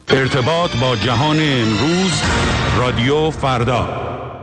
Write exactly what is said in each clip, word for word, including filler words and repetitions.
ارتباط با جهان امروز، رادیو فردا.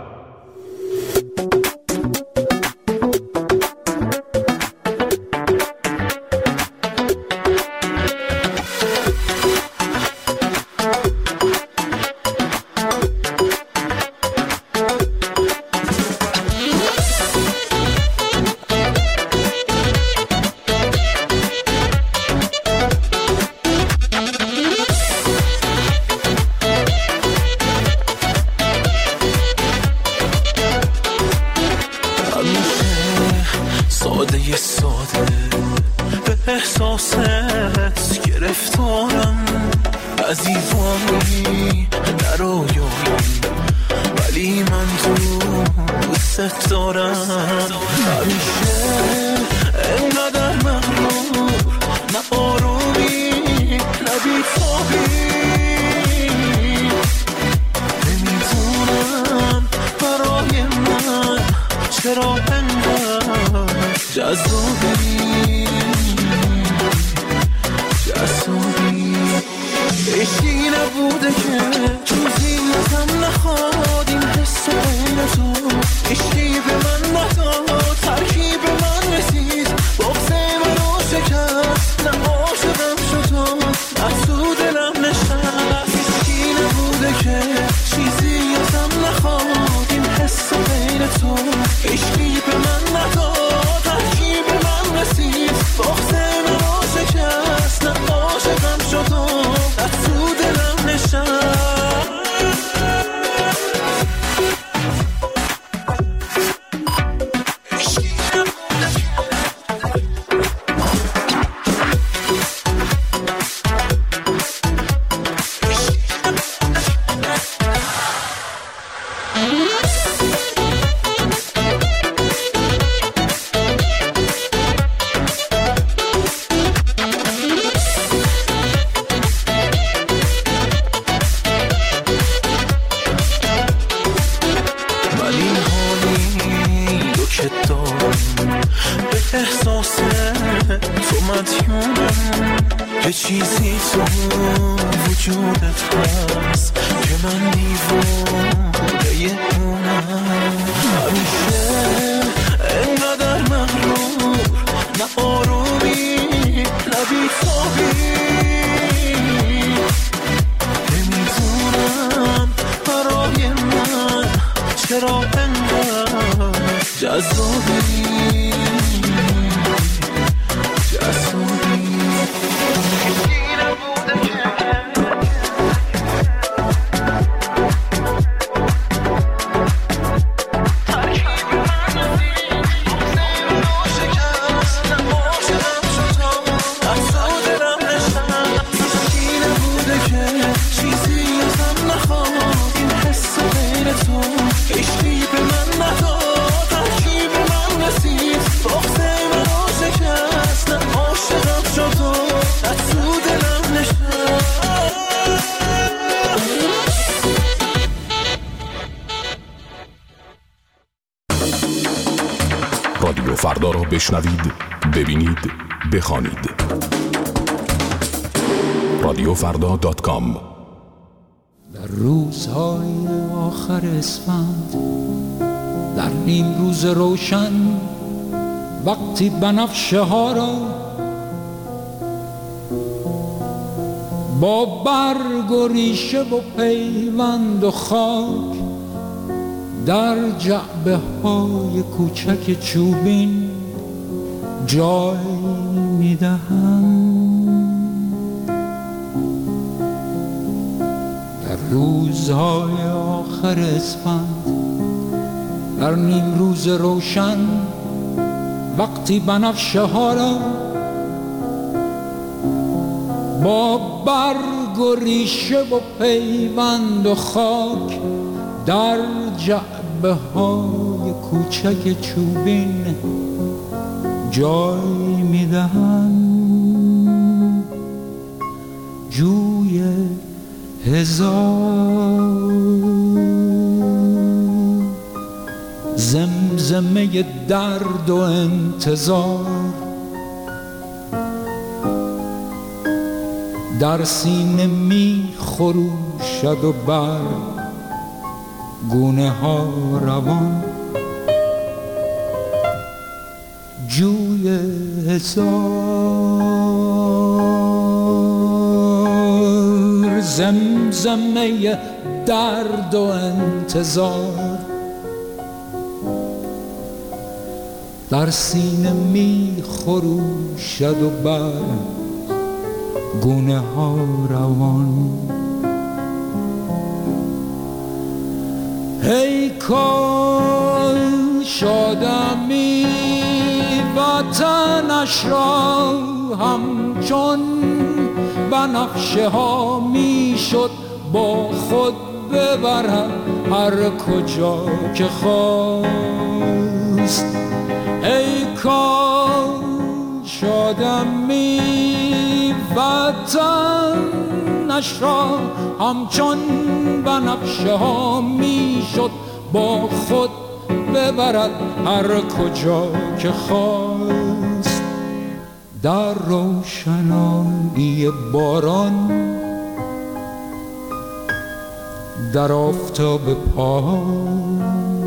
رادیو فردا را بشنوید، ببینید، بخوانید. رادیو فردا دات کام. در روزهای آخر اسفند، در نیم روز روشن، وقتی بنفشه ها را با برگ و ریشه و پیوند و خاک در جعبه های کوچک چوبین جای میدهند. در روزهای آخر اسفند، در نیم روز روشن، وقتی بنفشه ها را با برگ و ریشه و پیوند و خاک در جعبه های کوچک چوبین جای میدهند. جوی هزار زمزمه درد و انتظار در سینه می خروشد و بر گونه ها روان جوی هزار زمزمه درد و انتظار در سینه می خروشد و بر گونه ها روان ای کاش آدمی وطنش را همچون بنفشه ها می شد با خود ببرد هر کجا که خواست ای کاش آدمی وطنش را همچون بنفشه ها می شد با خود ببرد هر کجا که خواست در روشنایی باران در آفتاب پایان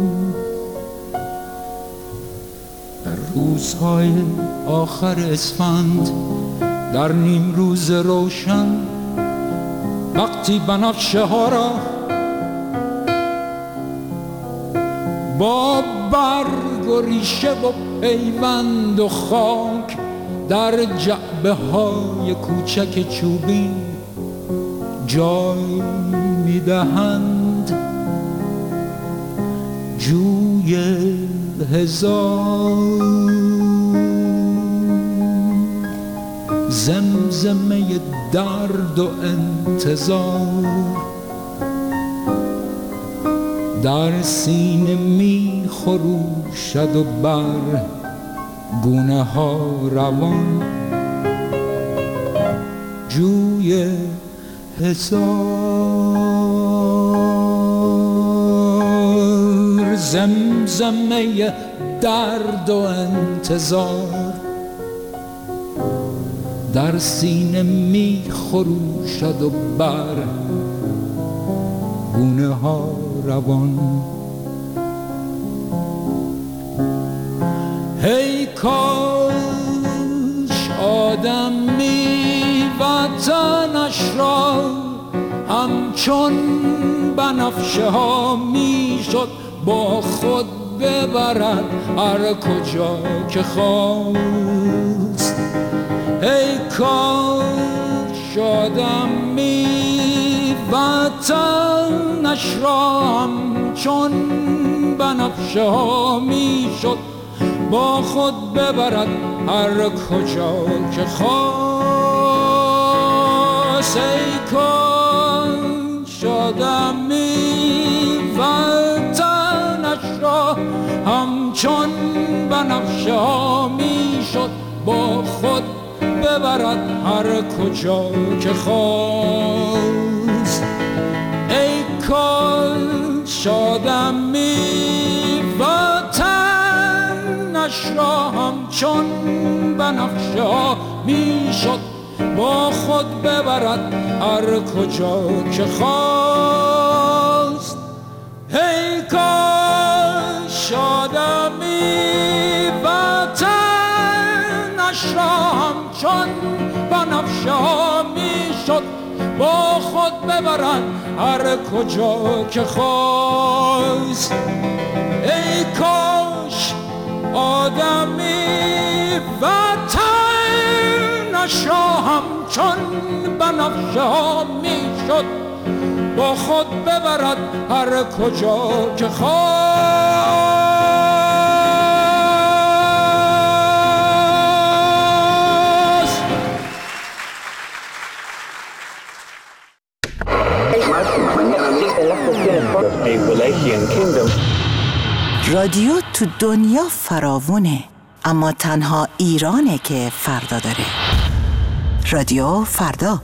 در روزهای آخر اسفند در نیم روز روشن وقتی بنفشه ها را با برگ و ریشه و پیوند و خاک در جعبه های کوچک چوبین جای میدهند جوی هزار زمزمه درد و انتظار در سینه می خروشد و بر گونه ها روان جوی هزار زمزمه درد و انتظار در سینه می خروشد و بر گونه ها روان ای کاش آدمی وطنش را همچون بنفشه ها می شد با خود ببرد هر کجا که خواست ای کاش آدمی وطنش را همچون بنفشه ها می شد با خود ببرد هر کجا که خواست ای کاش آدمی وطنش را همچون بنفشه ها می شد با خود ببرد هر کجا که خواست ای کاش آدمی وطنش را همچون بنفشه ها می شد با خود ببرد هر کجا که خواست ای کاش آدمی وطنش را همچون بنفشه ها می شد با خود ببرد هر کجا که خواست ای کاش آدمی وطنش را همچون بنفشه ها می شد با خود ببرد هر کجا که خواست رادیو تو دنیا فراوونه، اما تنها ایرانه که فردا داره. رادیو فردا.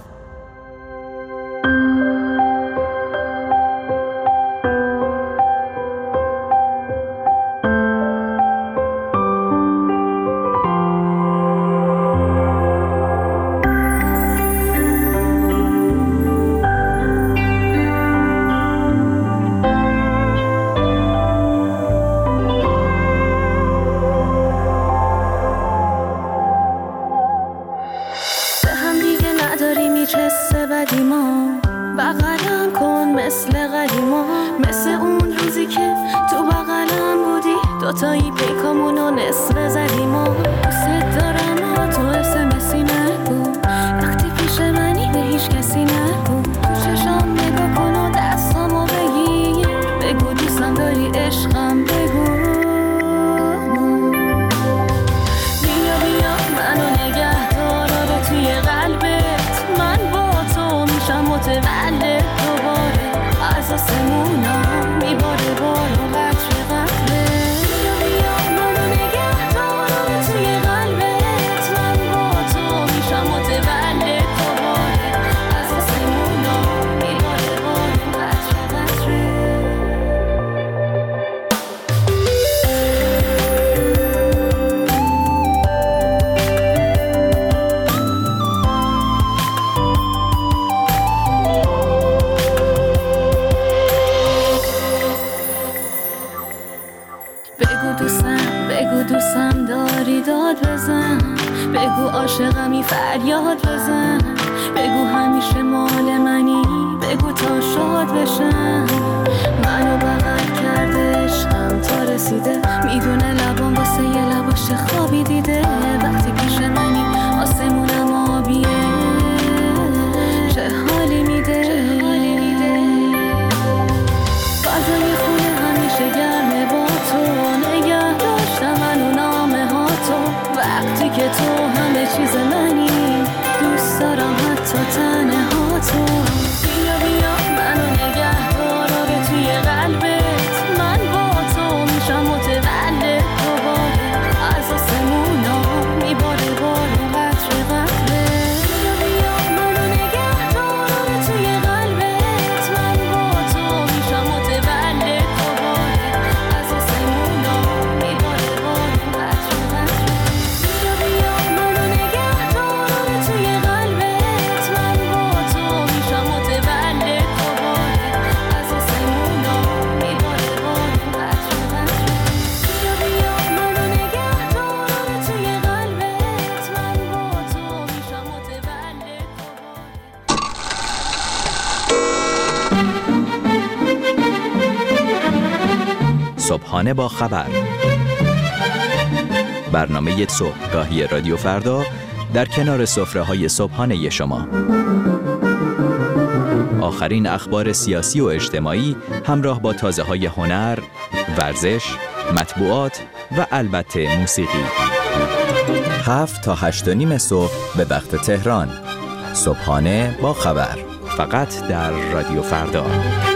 مثل قدیما، بغلم کن مثل قدیما، مثل اون روزی که تو بغلم بودی، دوتایی پیکامونو نصف زدیما. دوست دارم و تو اسمسی نگو، وقتی پیش منی به هیچ کسی نگو، تو چشام نگاه کن و دستامو بگیر، بگو دوستم داری عشقم بگو. بیا بیا منو نگه دار رو توی قلبت، من با تو میشم متولد دوباره، از آسمونا میباره بارو قطر قطره. بیا بیا منو نگه دار رو توی قلبت، من با تو میشم متولد دوباره، از آسمونا میباره بارو قطر قطره. بگو دوستم، بگو دوستم داری داد بزن، بگو عاشقمی فریاد بزن، بگو همیشه مال منی، بگو تا شاد بشم. منو بغل کرده عشقم تا رسیده، میدونه لبام واسه یه لباش خوابی دیده، وقتی پیش منی آسمونم آبیه، چه حالی میده. فضای خونه همیشه گرمه با تو، نگه داشتم منو نامه ها تو، وقتی که تو همه چیز منی، دوست دارم حتی تنه ها تو. بیا بیا منو نگه دار رو توی قلبت، من با تو میشم متولد دوباره، از آسمونا میباره بارو قطر قطره. بیا بیا منو نگه دار رو توی قلبت، من با تو میشم متولد دوباره، از آسمونا میباره بارو قطر قطره. بیا بیا منو نگه دار رو توی قلبت، من با تو میشم متولد دوباره، از آسمونا میباره بارو قطر قطره. بیا بیا منو نگه دار رو توی قلبت، من با تو میشم متولد دوباره. صبحانه با خبر، برنامه صبحگاهی رادیو فردا در کنار سفره‌های صبحانه شما. آخرین اخبار سیاسی و اجتماعی همراه با تازه‌های هنر، ورزش، مطبوعات و البته موسیقی. هفت تا هشت و نیم صبح به وقت تهران. صبحانه با خبر، فقط در رادیو فردا.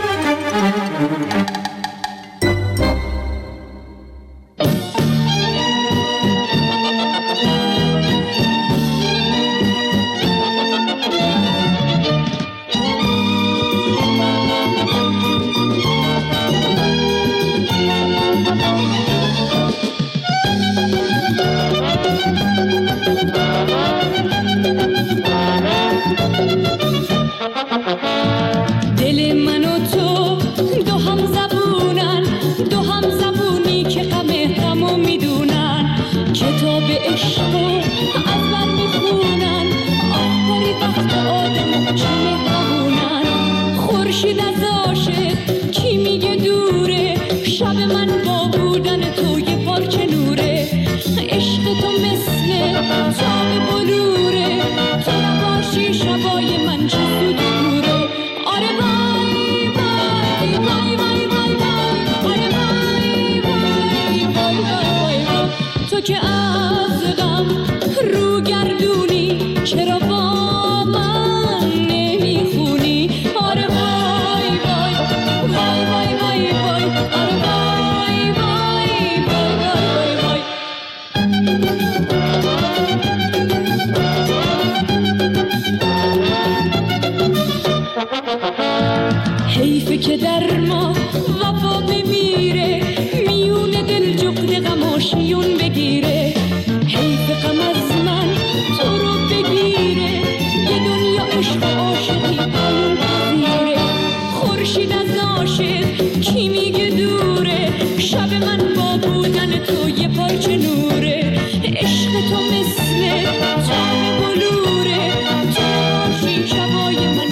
دل من و تو دو هم زبونن، دو هم زبونی که غم غمو میدونن، کتاب عشقو از من میخونن، آخری وقت آدم چه میخونن. خورشید از عاشق کی میگه دوره، شب من با بودن تو یه پارچه نوره، عشق تو مثل تاب بلوره، تو نباشی شبای من چه سود دوره. آره وای وای وای وای وای وای، آره وای وای وای وای وای، تو که از غم رو گردونی، چرا با من نمیخونی. آره وای وای وای وای وای وای، آره وای وای وای وای وای. حیفه که در ما وفا بمیره، میون دل جغد غماشیون بگیره، حیف غم از من تو رو بگیره، یه دنیا عشق و عاشقی قانون پذیره. خورشید از عاشق کی میگه دوره، شب من با بودن تو یه پارچه نوره، عشق تو مثل تاب بلوره، تو باشی شبای من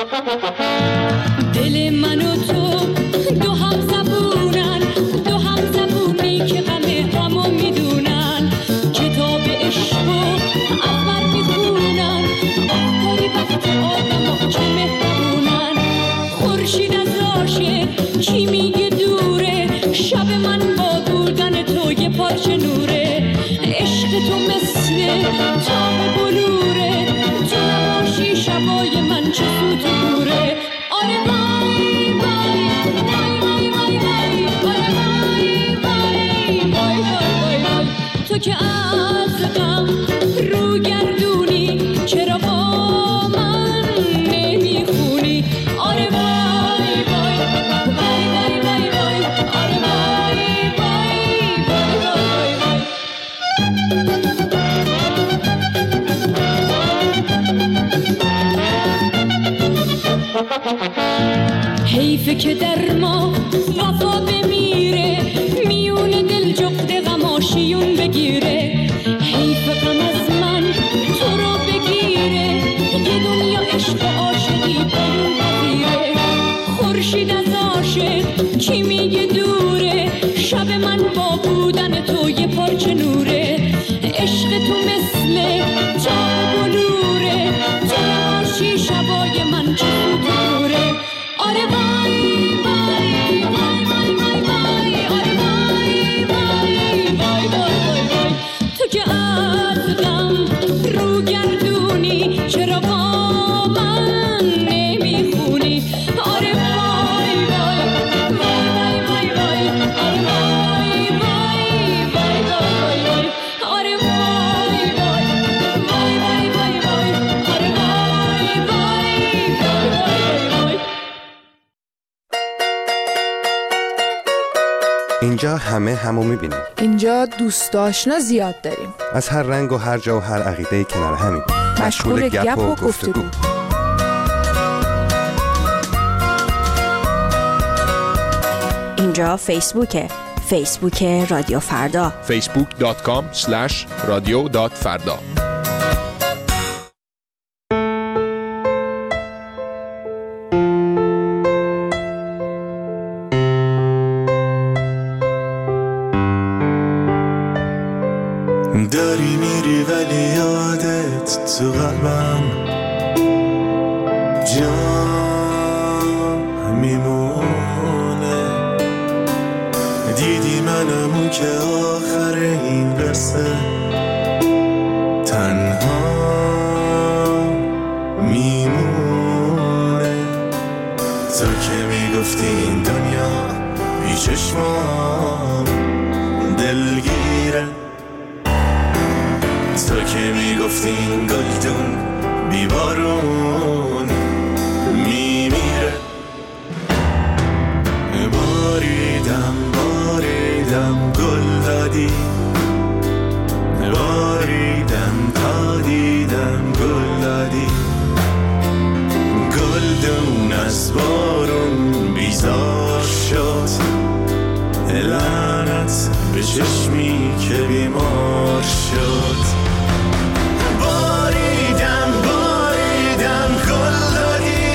دل من و تو دو هم زبونن، دو هم زبونی که غم غمو میدونن، کتاب عشق و از من میخونن، آخری وقت آدم چه مهربونن. خورشید از عاشق کی میگه دوره، شب من با بودن تو یه پارچه نوره، عشق تو مثل تاب بلوره، تو نباشی شبای من چه سوت دوره. آره وای وای وای وای وای وای آره وای وای وای وای وای تو که از غم رو گردونی، چرا با من نمیخونی. آره وای وای وای وای وای وای آره وای وای وای وای وای. حیفه که در ما وفا بمیره، میون دل جغد غماشیون بگیره، حیف غم از من تو رو بگیره، یه دنیا عشق و عاشقی برون بگیره. خورشید از عاشق کی میگه دوره، شب من با بودن تو یه پارچه نوره، عشق تو مثل تاب و نوره، تو نباشی شبای من چه دوره. آره وای وای وای وای وای وای آره وای وای وای وای وای تو که از غم رو گردونی، چرا با من نمیخونی. آره وای وای وای وای وای آره وای وای وای وای وای آره وای وای وای وای وای وای آره وای وای وای وای. اینجا همه همو میبینیم. اینجا دوست آشنا زیاد داریم. از هر رنگ و هر جا و هر عقیده کنار همیم. مشغول گپ و گفتگو. اینجا فیسبوکه. فیسبوک رادیو فردا. فیسبوک دات کام اسلش رادیو دات فردا. داری میری ولی یادت تو قلبم جا میمونه. دیدی منمو که آخر این قصه تنها میمونه. تو که میگفتی این دنیا بی چشمام دلگیره، تو که میگفتی این گلدون بی بارون میمیره. باریدم باریدم گل دادی، باریدم تا دیدم گل دادی، گلدون از بارون بیزار شد، لعنت به چشمی که بیمار شد. باریدم باریدم گل دادی،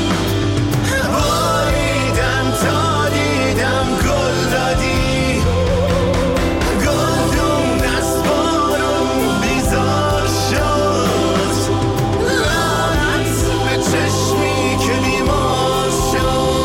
باریدم تا دیدم گل دادی، گلدون از بارون بیزار شد، لعنت به چشمی که بیمار شد.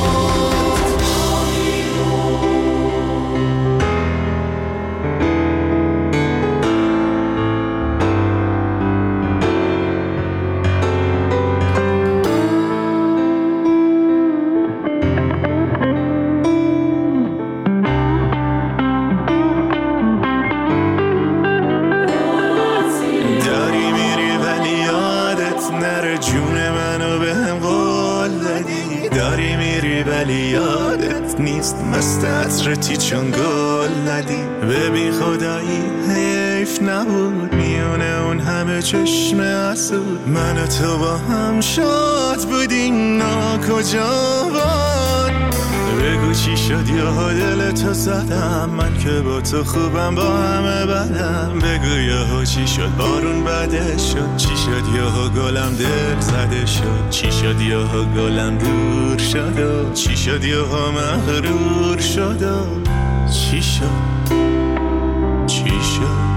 مست عطرتی چون گل ندی، ببین خدایی حیف نبود میونه اون همه چشم حسود، من و تو با هم شاد بودیم نا کجا بود. بگو چی شد یا دل تو زدم، من که با تو خوبم با همه بدم. بگو یا چی شد بارون بده شد، چی شد یا گلم دل زده شد، چی شد یا گلم دور شد، چی شد یا مغرور شد، چی شد چی شد.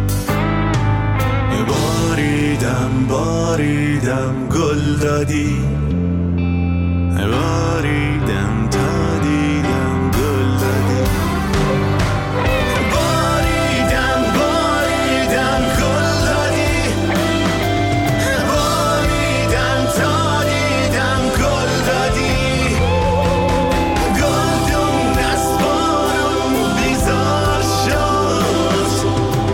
باریدم باریدم گل دادی، باریدم تا دیدم گل دادی. باریدم باریدم گل دادی، باریدم تا دیدم گل دادی. گلدون از بارون بیزار شد.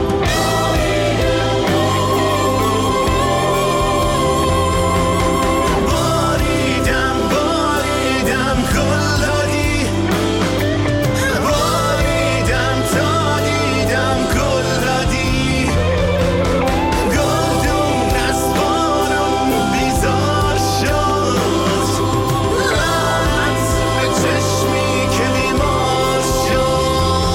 باریدم باریدم گل دادی، باریدم تا دیدم گل دادی. گلدون از بارون بیزار شد. لعنت به چشمی که بیمار شد.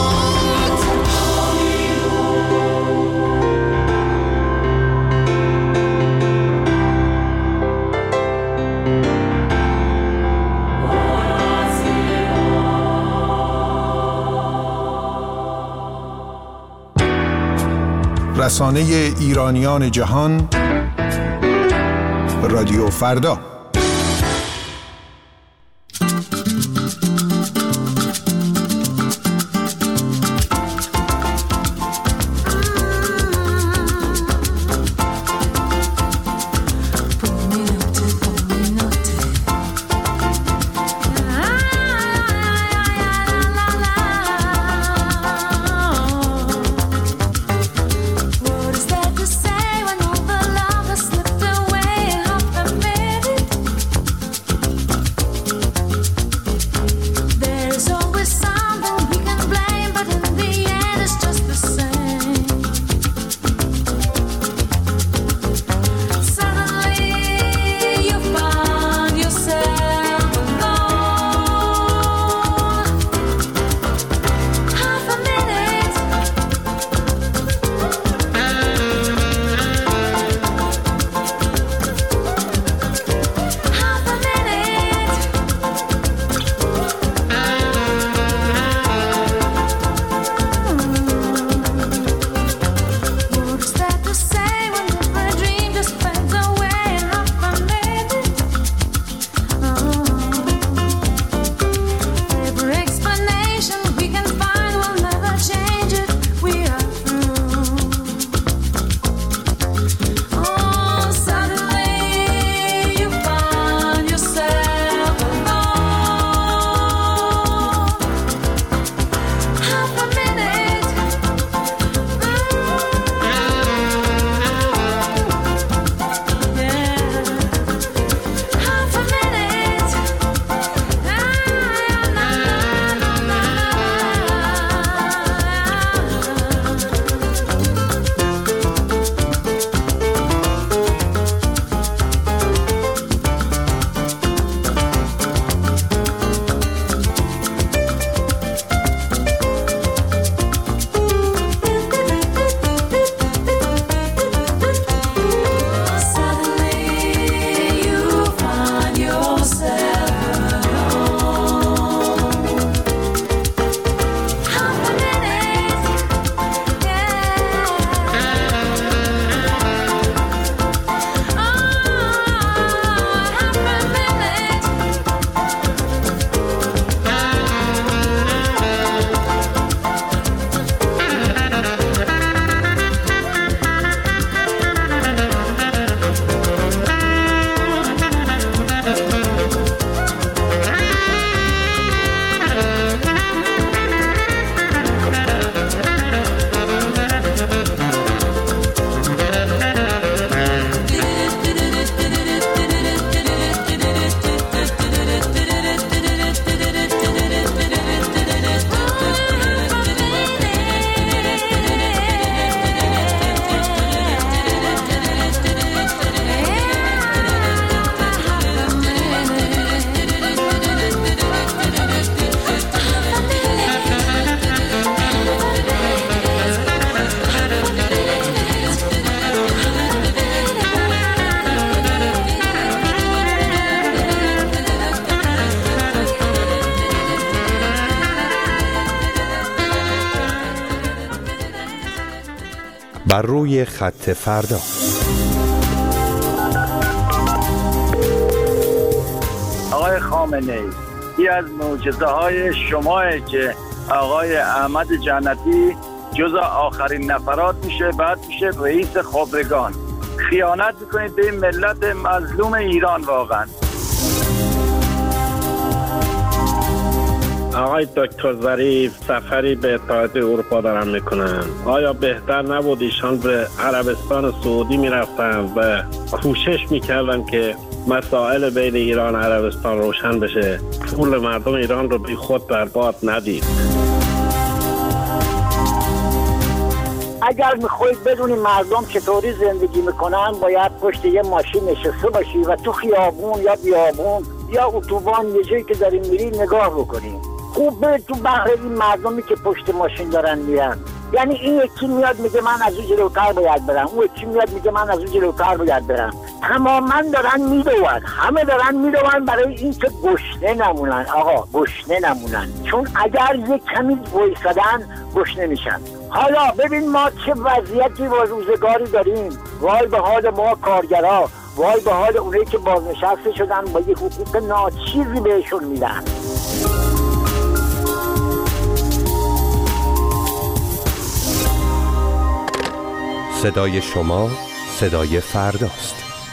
رسانه ایرانیان جهان رادیو فردا. What is there to say when all the love has slipped away? Half admitted بر روی خط فردا. آقای خامنه‌ای، یکی از معجزه‌های شماه که آقای احمد جنتی جز آخرین نفرات میشه، بعد میشه رئیس خبرگان. خیانت میکنید به این ملت مظلوم ایران واقعا. آقای دکتر ظریف سفری به اتحادیه اروپا دارن میکنن. آیا بهتر نبود ایشان به عربستان سعودی میرفتن و کوشش میکردن که مسائل بین ایران و عربستان روشن بشه، پول مردم ایران رو بی خود برباد ندید؟ اگر میخواید بدونی مردم چطوری زندگی میکنن، باید پشت یه ماشین نشسته باشی و تو خیابون یا بیابون یا اتوبان یه جایی که داریم میری نگاه بکنی. خوب به تو بحر این مردمی که پشت ماشین دارن میرن. یعنی این یکی میاد میگه من از اون جلوتر باید برم، اون یکی میاد میگه من از اون جلوتر باید برم. تماما دارن میدوون، همه دارن میدوون برای این که گشنه نمونن. آقا گشنه نمونن، چون اگر یک کمی وایسادن گشنه میشن. حالا ببین ما چه وضعیتی و روزگاری داریم. وای به حال ما کارگرها، وای به حال اونایی که بازنشسته شدن با یه حقوق ناچیزی بهشون میدن. صدای شما صدای فرداست.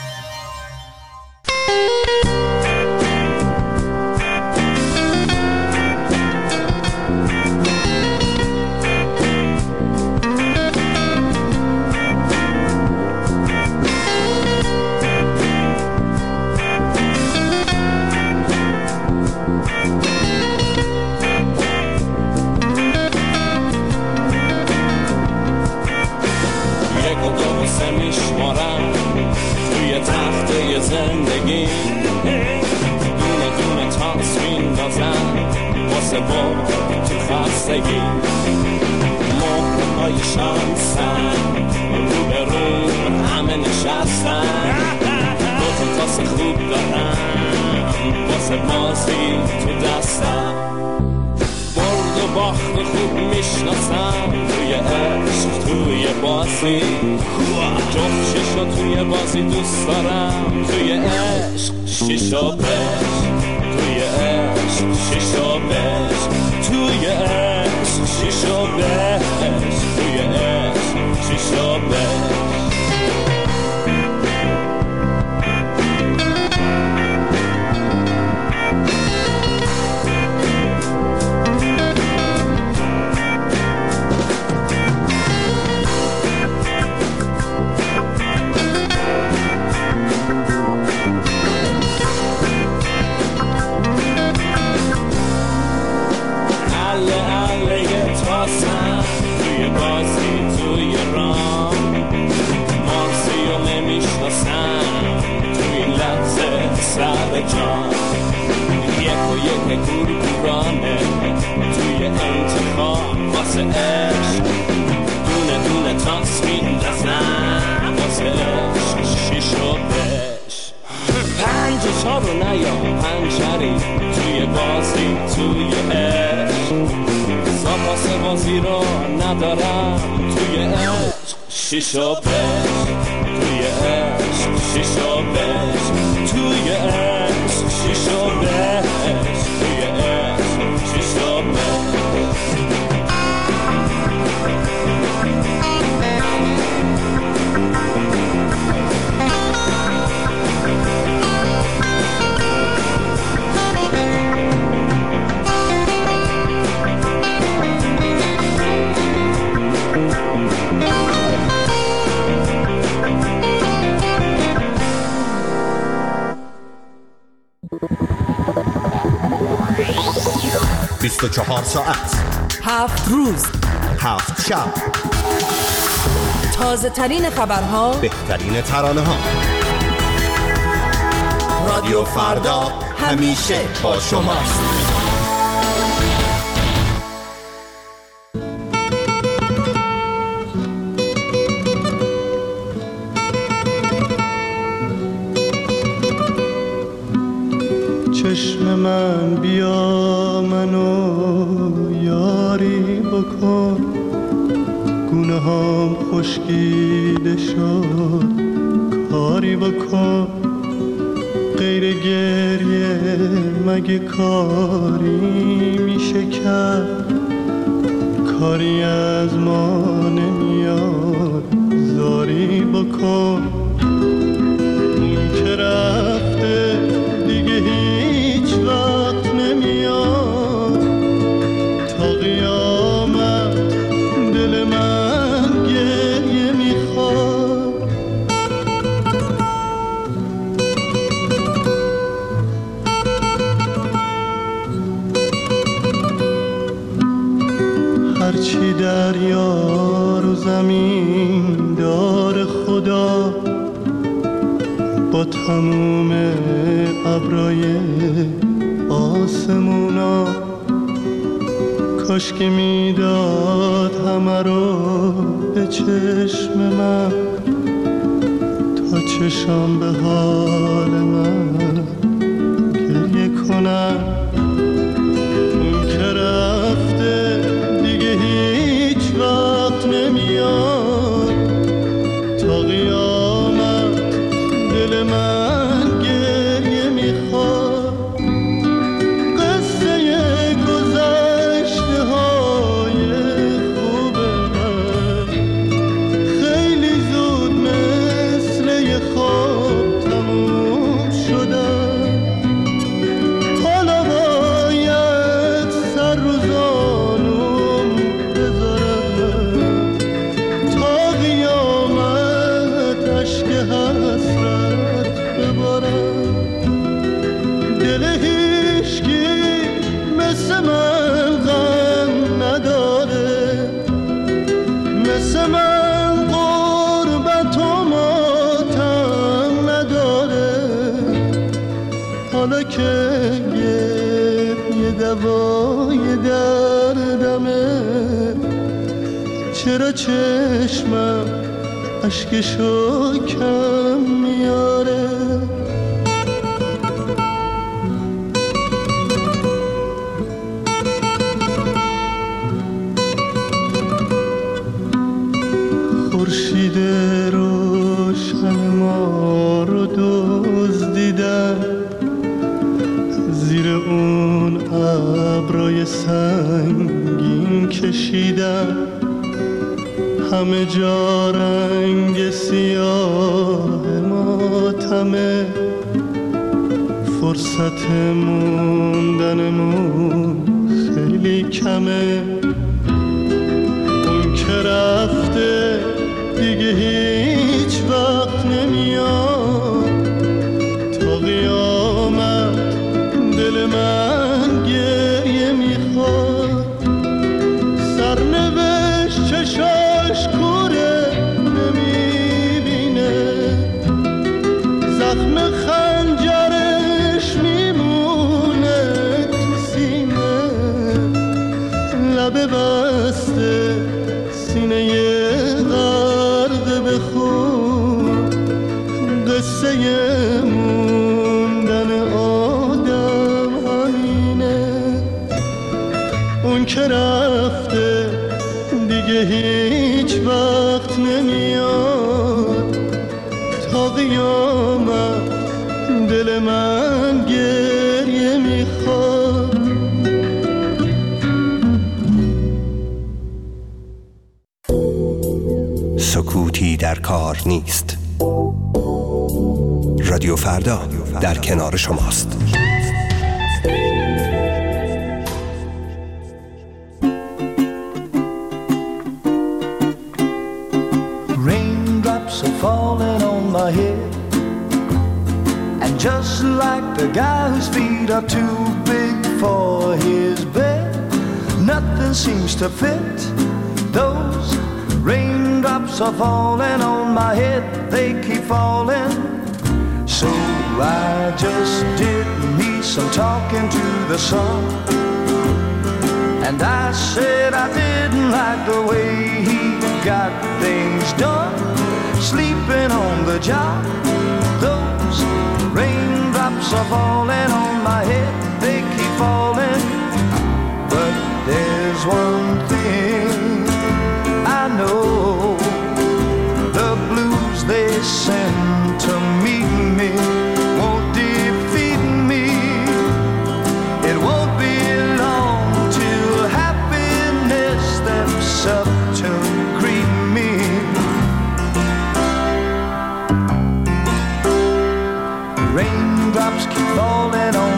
شیشا بش توی عشق، شیشا بش توی عشق، شیشا بش توی عشق، شیشا بش. بیست و چهار ساعت، هفت روز، هفت شب، تازه ترین خبرها، بهترین ترانه ها. رادیو فردا همیشه با شماست. چشم من بیا منو یاری بکن، گونه هم خشکیده شد کاری بکن غیر گریه مگه کاری میشه کرد کاری از ما نمیاد زاری بکن اون که رفته دیگه هیچ وقت نمیاد تا قیامت دل من گریه میخواد هرچی دریا رو زمین دار خدا با تموم ابرای آسمونا کاش که میداد همه رو به چشم من تا چشم به حال من گریه کنم اون که رفته دیگه هیچ وقت نمیاد تا قیامت دل من گریه میخواد قصه گذشته های خوب من خیلی زود مثل یه خواب تموم شدن حالا باید سر رو زانوم بذارم تا قیامت عشق حسرت ببارم دل هیچکی مثل من غم نداره مثل من غربت و ماتم نداره حالا که یه دوای دردمه چرا چشمم اشکشو کم میاره خورشید روشن ما رو دزدیدن زیر اون ابرای سنگین کشیدن همه جا رنگ سیاه ماتمه فرصت موندنمون خیلی کمه اون که رفته دیگه هیچ وقت نمیاد تا قیامت دل من گریه میخواد سرنوشت چشاش کوره نمیبینه زخم خنجرش میمونه تو سینه لبه بسته سینه غرق به خون قصه موندن آدم همینه اون که رفته دیگه هیچ وقت نمیاد تا قیامت دل من گریه میخواد سکوتی در کار نیست. رادیو فردا در کنار شماست. Raindrops are falling on my head, and just like the guy whose feet are too big for his bed, nothing seems to fit. Those raindrops are falling on my head, they keep falling. So I just did me some talking to the sun, and I said I didn't like the way he got things done, sleeping on the job. Those raindrops are falling on my head, they keep falling. But there's one thing I know,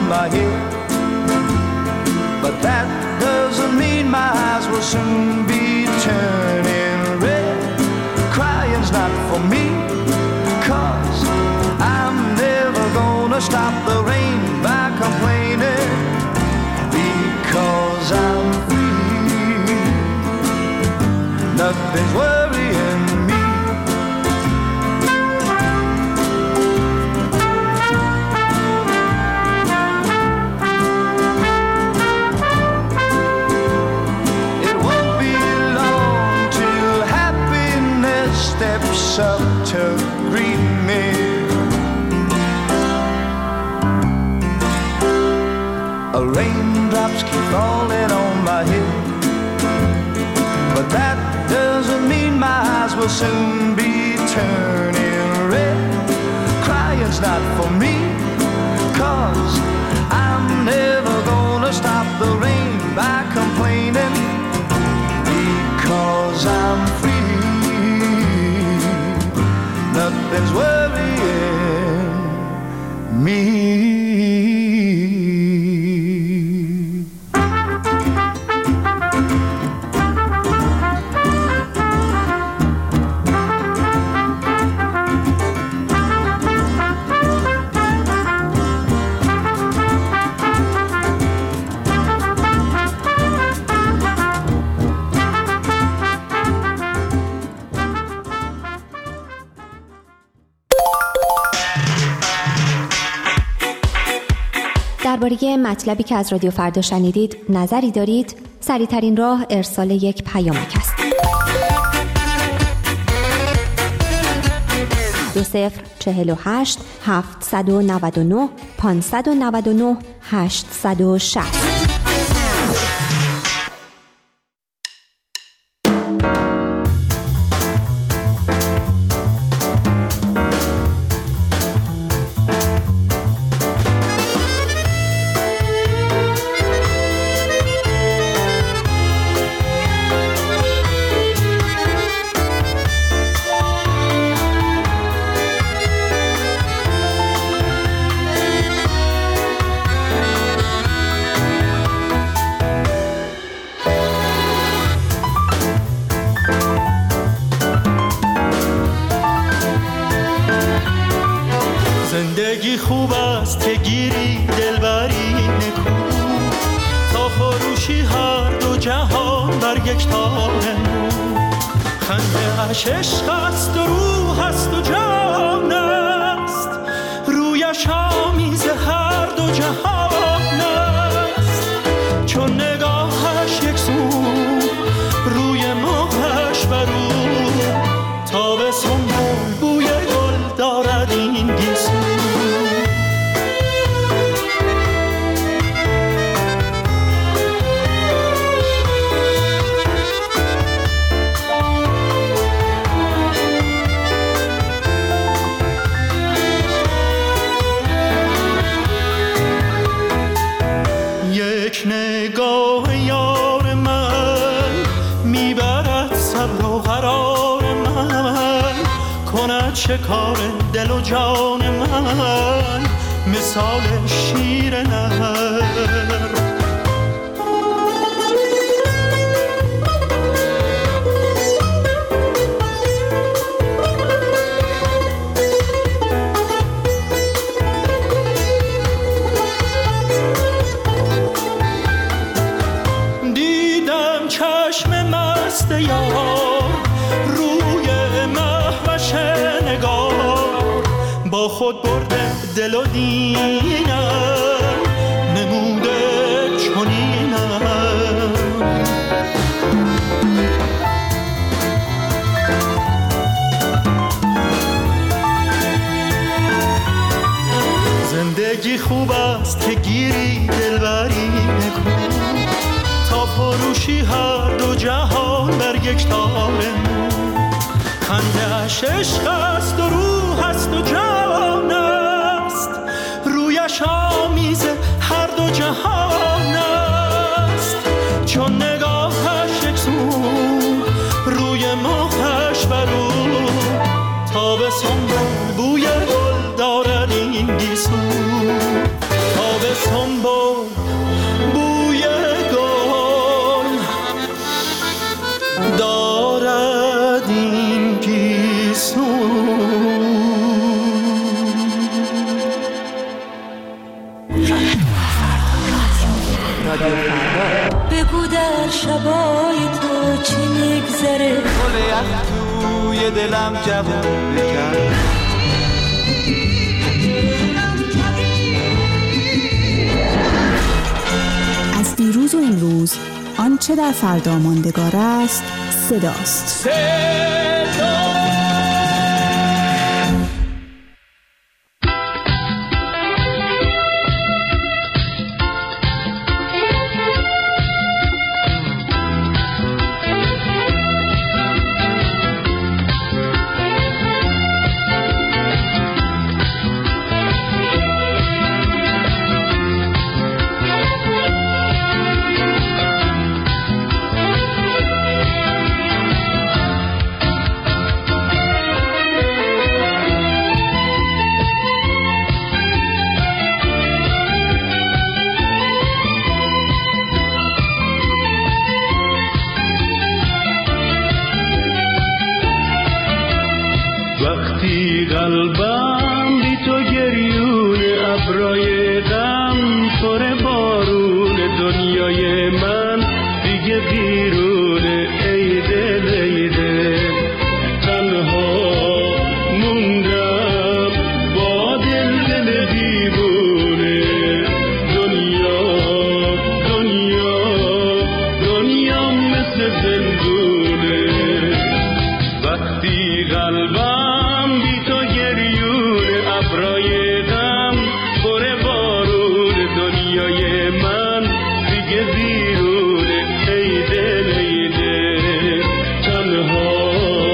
my head. But that doesn't mean my eyes will soon be turning red. Crying's not for me, 'cause I'm never gonna stop the rain by complaining, because I'm free. Nothing's worrying me. It won't be long till happiness steps up to greet me. Raindrops keep falling on my head, but that doesn't mean my eyes will soon be turning red. Crying's not for me, 'cause I'm never gonna stop the rain by complaining, because I'm free. Nothing's worrying me. درباره مطلبی که از رادیو فردا شنیدید نظری دارید؟ سریع‌ترین راه ارسال یک پیامک است. دو صفر چهل و هشت هفتصد و نود و نه پانصد و نود و نه هشتصد و شصت. زندگی خوب است که گیری دلبری نکو، تا فروشی هر دو جهان بر یک تار نو. خنده اش عشق است و روح است و جان است، رویش آمیز هر دو جهان است. چون نگاهش یک سو روی ماهش برو، تا به سنبول بوی گل دارد این گیسو. یک نگاه یار من میبرد صبر و قرار من، کند شکار دل و جان من مثال شیر نر. با خود برده دل و دینم، نموده چنینم. زندگی خوب است که گیری دلبری نکو، تا فروشی هر دو جهان بر یک تار نو. خنده اش عشق است و روح است و جان است، رویش آمیز هر دو جهان است. چون نگاهش یک سو روی ماهش برو، تا به سنبول بوی گل دارد این گیسو. تا به رادیو فردا. بگو در شبای تو چی میگذره، گل یخ توی دلم جوون بکن. از دیروز و امروز آنچه در فردا ماندگار است صداست. صدا قلبم بی تو گریون ابرای غم پر بارون دنیای من دیگه بیرونه. ای دل ای دل تنها موندم با دل دل دیوونه. دنیا دنیا دنیا مثل زندونه. وقتی قلبم ابرای غم پر بارون دنیای من دیگه بیرونه. ای دل ای دل تنها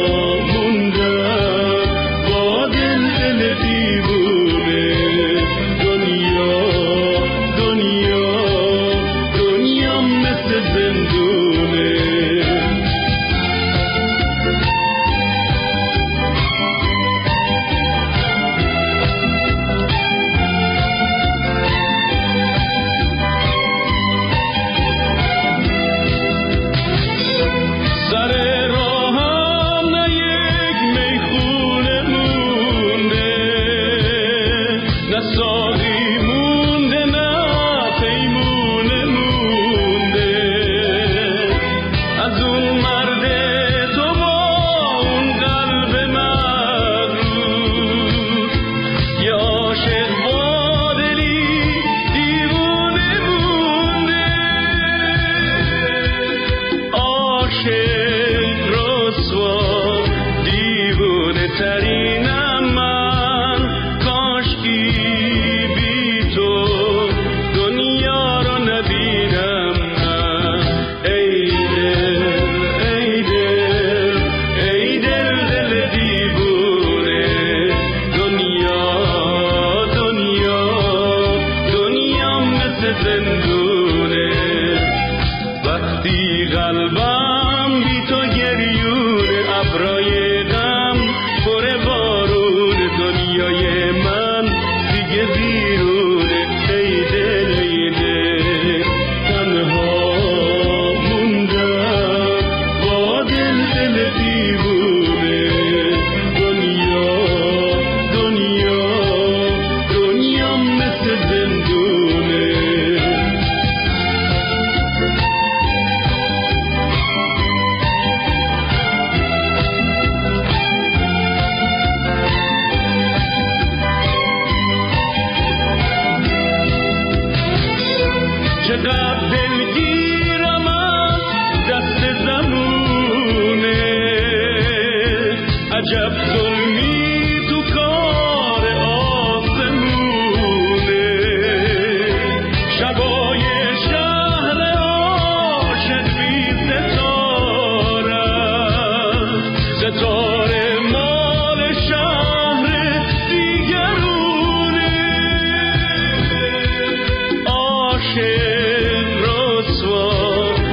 موندم با دل دل دیوونه. دنیا دنیا دنیا مثل زندونه.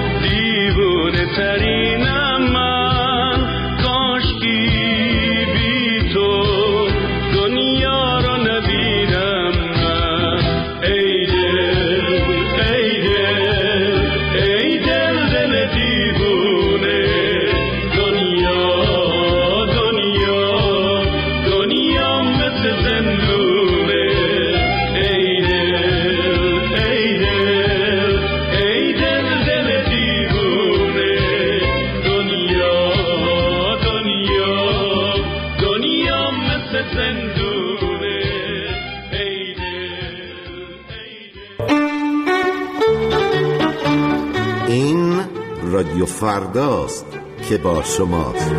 ترینم من کاشکی بی رادیو فرداست که با شماست.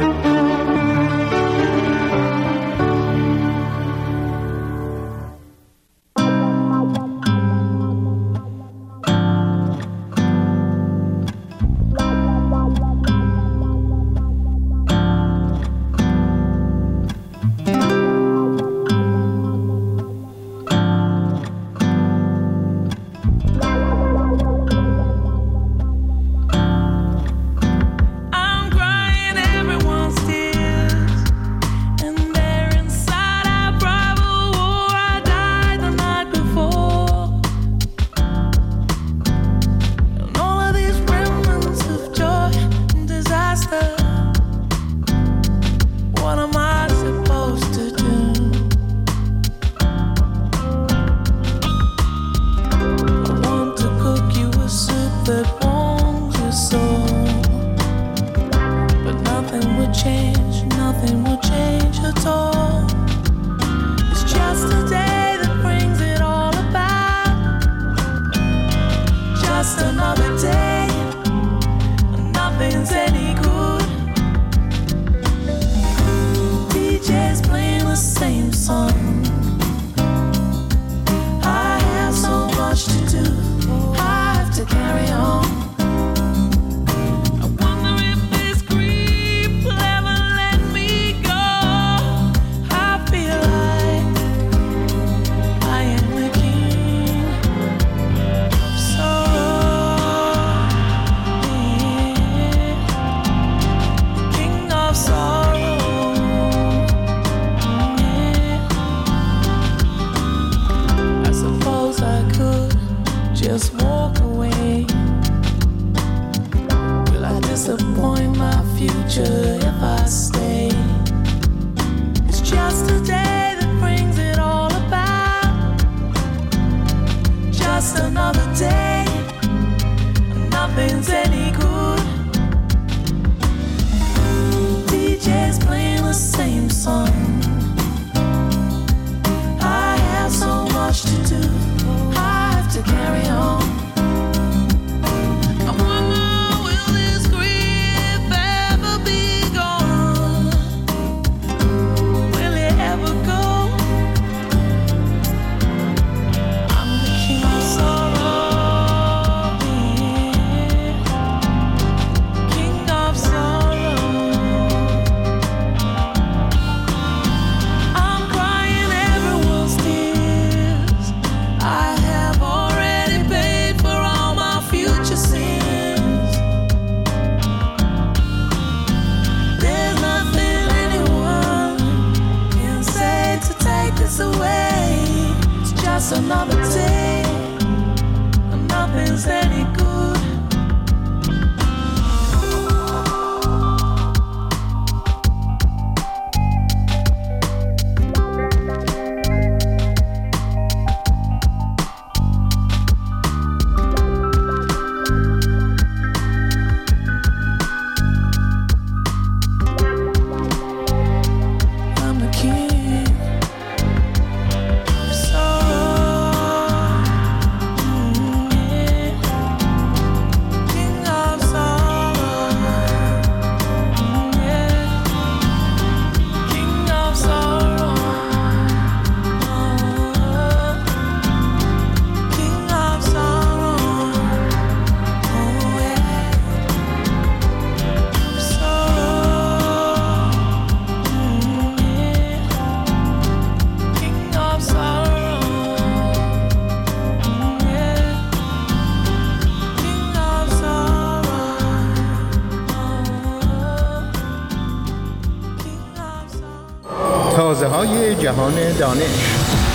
تازه‌های جهان دانش.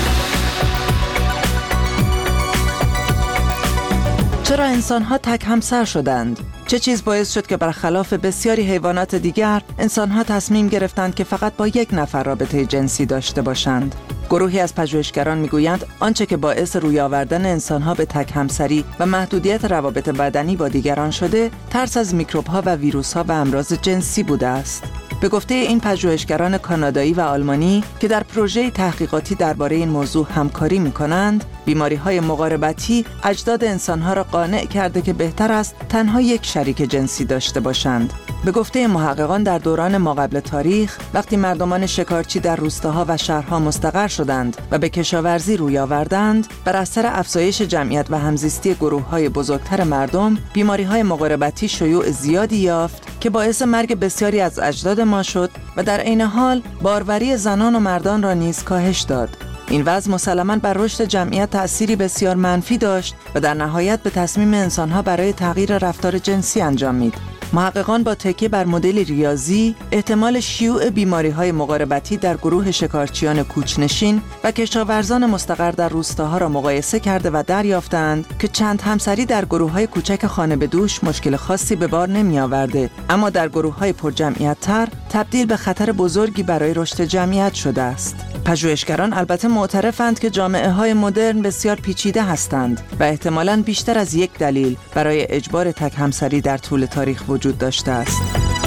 چرا انسان‌ها تک همسر شدند؟ چه چیز باعث شد که برخلاف بسیاری حیوانات دیگر، انسان‌ها تصمیم گرفتند که فقط با یک نفر رابطه جنسی داشته باشند؟ گروهی از پژوهشگران میگویند آنچه که باعث روی آوردن انسان‌ها به تک همسری و محدودیت روابط بدنی با دیگران شده، ترس از میکروب‌ها و ویروس‌ها و امراض جنسی بوده است. به گفته این پژوهشگران کانادایی و آلمانی که در پروژه تحقیقاتی درباره این موضوع همکاری می‌کنند، بیماری‌های مقاربتی اجداد انسان‌ها را قانع کرده که بهتر است تنها یک شریک جنسی داشته باشند. به گفته محققان در دوران ماقبل تاریخ، وقتی مردمان شکارچی در روستاها و شهرها مستقر شدند و به کشاورزی روی آوردند، بر اثر افزایش جمعیت و همزیستی گروه‌های بزرگتر مردم، بیماری‌های مقاربتی شیوع زیادی یافت که باعث مرگ بسیاری از اجداد ما شد و در عین حال باروری زنان و مردان را نیز کاهش داد. این وضع مسلماً بر رشد جمعیت تأثیری بسیار منفی داشت و در نهایت به تصمیم انسان‌ها برای تغییر رفتار جنسی انجامید. محققان با تکیه بر مدل ریاضی احتمال شیوع بیماری‌های مقاربتی در گروه شکارچیان کوچ‌نشین و کشاورزان مستقر در روستاها را مقایسه کرده و دریافتند که چند همسری در گروه‌های کوچک خانه به دوش مشکل خاصی به بار نمی‌آورده، اما در گروه‌های پرجمعیت‌تر تبدیل به خطر بزرگی برای رشد جمعیت شده است. پژوهشگران البته معترفند که جامعه‌های مدرن بسیار پیچیده هستند و احتمالاً بیشتر از یک دلیل برای اجبار تک همسری در طول تاریخ وجود داشته است.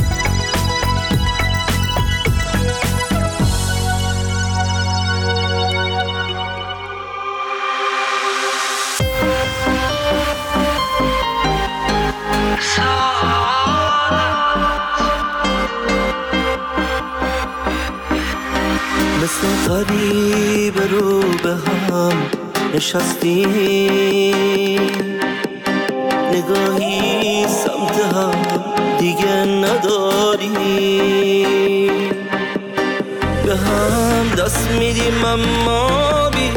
مثل غریب رو به هم نشستیم، نگاهی سمت هم دیگه نداریم، به هم دست میدیم اما بی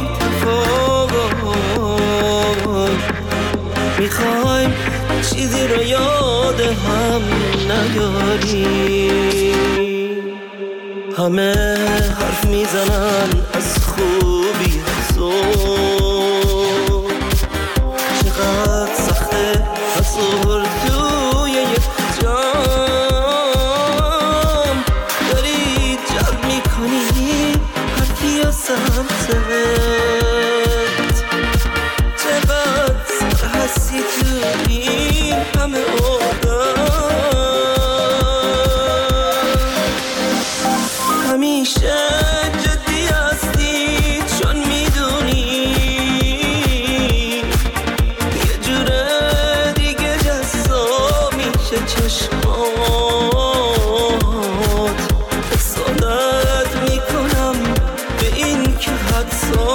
تفاوت، میخوایم چیزی رو یاد هم نیاریم. همه حرف میزنن از خوبی حسود، چقدر سخته حسود توی یک جام، داری جلب میکنی حرفی و سمتت، چقدر سر هستی تو این همه آدم، همیشه جدی هستی چون میدونی یه جوره دیگه جذاب میشه چشمات، حسادت میکنم به این که حدسا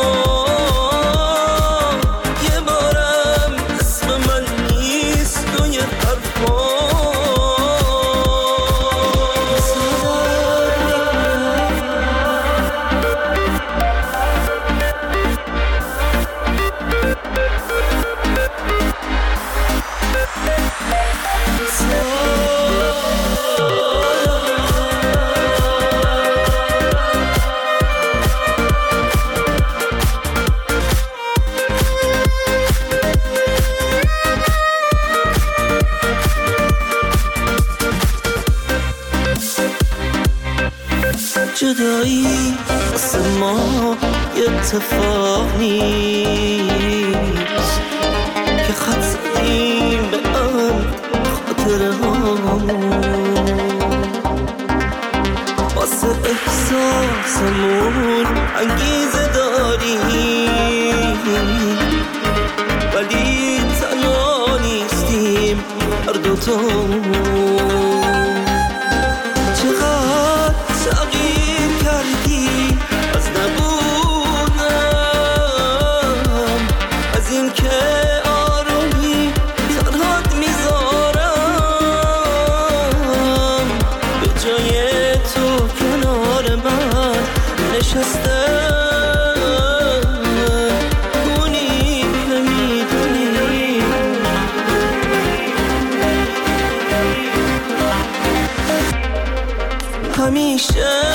یه بارم اسم من نیست و یه حرفا. جدایی واسه ما یه اتفاق نیست که خط زدیم به هم خاطره هامون، واسه احساسمون انگیزه داریم ولی تنها نیستیم هر دوتامون. چقدر تغییر کردی از نبودم، از این که آرومی تنهات میذارم، به جای تو کنار من نشسته اونی که میدونی همیشه